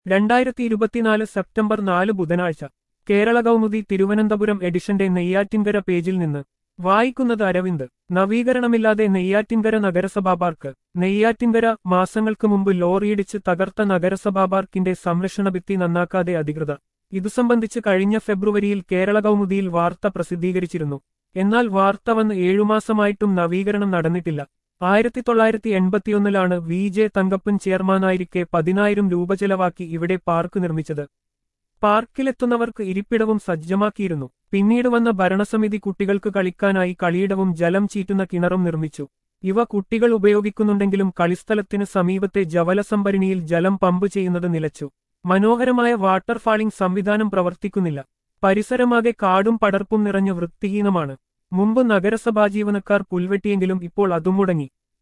2024 September 4 ബുധനാഴ്ച കേരള കൗമുദി തിരുവനന്തപുരം എഡിഷന്റെ നെയ്യാറ്റിൻകര പേജിൽ നിന്ന് വായിക്കുന്നത് അരവിന്ദ്. നവീകരണമില്ലാതെ നെയ്യാറ്റിൻകര നഗരസഭാ പാർക്ക്. നെയ്യാറ്റിൻകര മാസങ്ങൾക്ക് മുമ്പ് ലോറിയിടിച്ച് തകർത്ത നഗരസഭാ പാർക്കിന്റെ സംരക്ഷണ ഭിത്തി നന്നാക്കാതെ അധികൃതർ. ഇതു സംബന്ധിച്ച് കഴിഞ്ഞ ഫെബ്രുവരിയിൽ കേരള കൗമുദിയിൽ വാർത്ത പ്രസിദ്ധീകരിച്ചിരുന്നു. എന്നാൽ വാർത്ത വന്ന് 7 മാസമായിട്ടും നവീകരണം നടന്നിട്ടില്ല. 1981 VJ തങ്കപ്പൻ ചെയർമാനായിരിക്കെ 10,000 രൂപ ചെലവാക്കി ഇവിടെ പാർക്ക് നിർമ്മിച്ചത്. പാർക്കിലെത്തുന്നവർക്ക് ഇരിപ്പിടവും സജ്ജമാക്കിയിരുന്നു. പിന്നീട് വന്ന ഭരണസമിതി കുട്ടികൾക്ക് കളിക്കാനായി കളിയിടവും ജലം ചീറ്റുന്ന കിണറും നിർമ്മിച്ചു. ഇവ കുട്ടികൾ ഉപയോഗിക്കുന്നുണ്ടെങ്കിലും കളിസ്ഥലത്തിന് സമീപത്തെ ജവലസംഭരണിയിൽ ജലം പമ്പ് ചെയ്യുന്നത് നിലച്ചു. മനോഹരമായ വാട്ടർഫാളിംഗ് സംവിധാനം പ്രവർത്തിക്കുന്നില്ല. പരിസരമാകെ കാടും പടർപ്പും നിറഞ്ഞ വൃത്തിഹീനമാണ്. മുമ്പ് നഗരസഭാ ജീവനക്കാർ പുൽവെട്ടിയെങ്കിലും ഇപ്പോൾ അതും മുടങ്ങി.